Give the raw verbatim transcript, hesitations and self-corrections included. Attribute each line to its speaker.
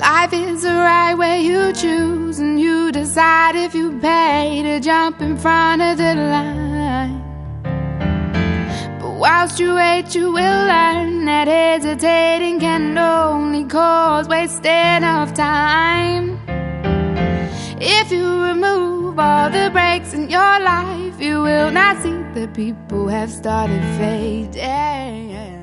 Speaker 1: Life is a ride where you choose and you decide if you pay to jump in front of the line. But whilst you wait, you will learn that hesitating can only cause wasting of time. If you remove all the breaks in your life, you will not see the people have started fading.